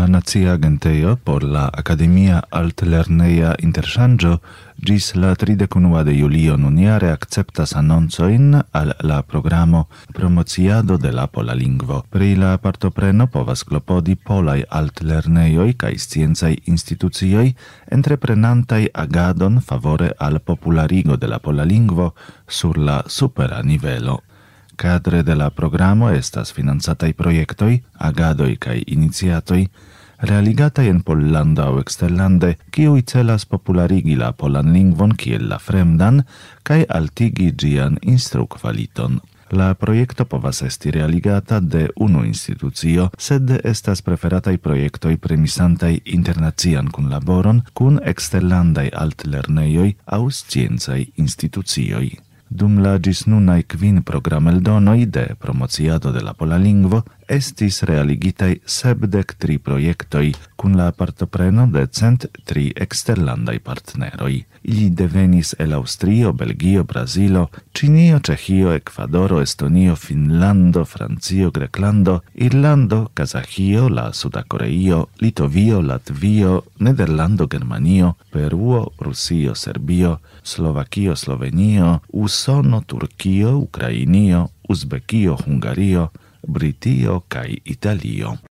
La Nacia Agentejo por la Academia Altlerneja Interŝanĝo ĝis la 31 de julio nunjare akceptas anoncojn al la programo Promociado de la pola lingvo. Pri la partopreno povas klopodi polaj altlernejoj kaj sciencaj institucioj entreprenantaj agadon favore al popularigo de la pola lingvo sur la supera nivelo. Cadre de la programo estas financataj projektoj, agadoj kaj iniciatoj, realigataj en Pollando aŭ eksterlande, kiuj celas popularigi la polan lingvon kiel la fremdan kaj altigi ĝian instrukvaliton. La projekto povas esti realigata de unu institucio, sed estas preferataj projektoj premisantaj internacian kunlaboron kun eksterlandaj altlernejoj aŭ sciencaj institucioj. Dum la ĝisnunaj 5 programeldonoj de Promociado de la pola lingvo estis realigitaj 73 projektoj kun la partopreno de 103 eksterlandaj partneroj. Ili devenis el Aŭstrio, Belgio, Brazilo, Ĉinio, Ĉeĥio, Ekvadoro, Estonio, Finnlando, Francio, Greklando, Irlando, Kazaĥio, la Suda Koreio, Litovio, Latvio, Nederlando, Germanio, Peruo, Rusio, Serbio, Slovakio, Slovenio, Usono, Turkio, Ukrainio, Uzbekio, Hungario, Britio kaj Italio.